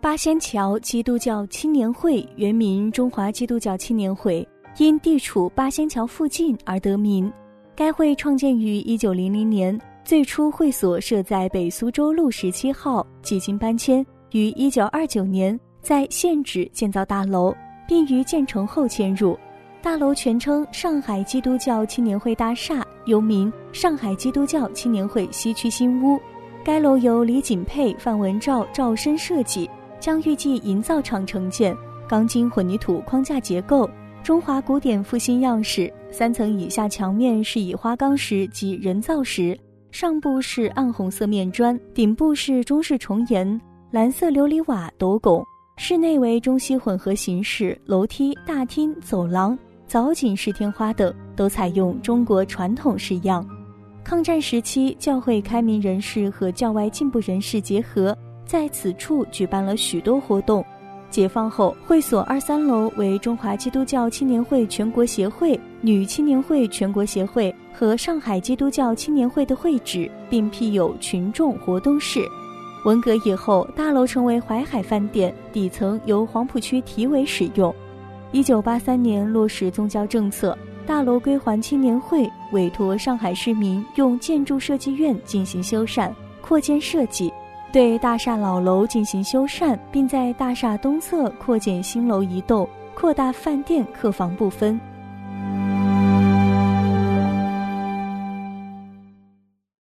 八仙桥基督教青年会原名中华基督教青年会，因地处八仙桥附近而得名。该会创建于1900年，最初会所设在北苏州路17号，几经搬迁，于1929年在现址建造大楼，并于建成后迁入。大楼全称上海基督教青年会大厦，又名上海基督教青年会西区新屋。该楼由李锦佩、范文照照身设计，将预计营造厂承建，钢筋混凝土框架结构，中华古典复兴样式，3层以下墙面是以花岗石及人造石，上部是暗红色面砖，顶部是中式重檐，蓝色琉璃瓦斗拱。室内为中西混合形式，楼梯、大厅、走廊、藻井式天花等都采用中国传统式样。抗战时期，教会开明人士和教外进步人士结合，在此处举办了许多活动。解放后，会所2、3楼为中华基督教青年会全国协会、女青年会全国协会和上海基督教青年会的会址，并辟有群众活动室。文革以后，大楼成为淮海饭店，底层由黄浦区体委使用。1983年落实宗教政策，大楼归还青年会，委托上海市民用建筑设计院进行修缮、扩建设计，对大厦老楼进行修缮，并在大厦东侧扩建新楼一栋，扩大饭店客房部分。